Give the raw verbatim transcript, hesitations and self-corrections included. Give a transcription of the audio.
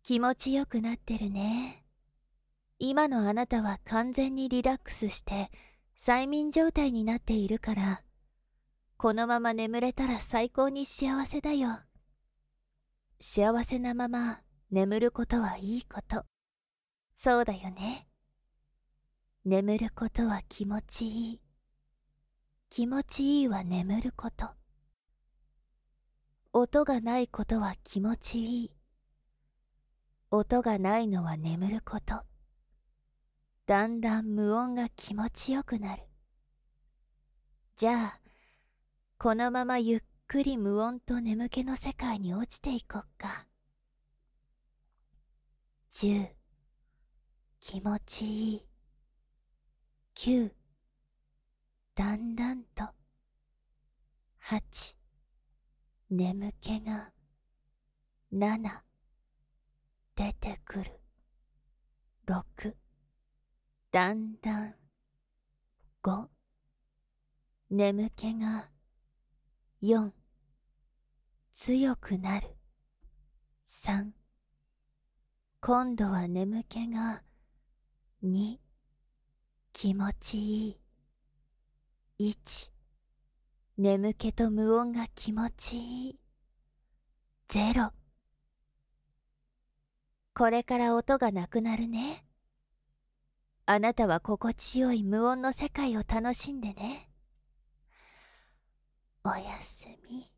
気持ちよくなってるね。今のあなたは完全にリラックスして催眠状態になっているから、このまま眠れたら最高に幸せだよ。幸せなまま眠ることはいいこと。そうだよね。眠ることは気持ちいい。気持ちいいは眠ること。音がないことは気持ちいい。音がないのは眠ること。だんだん無音が気持ちよくなる。じゃあ、このままゆっくり無音と眠気の世界に落ちていこっか。じゅう、気持ちいい。きゅう、だんだんと。はち、眠気が。なな、出てくる。ろく、だんだん。ご、眠気が。よん、強くなる。さん、今度は眠気が。に、気持ちいい。いち、眠気と無音が気持ちいい。ゼロ、これから音がなくなるね。あなたは心地よい無音の世界を楽しんでね。おやすみ。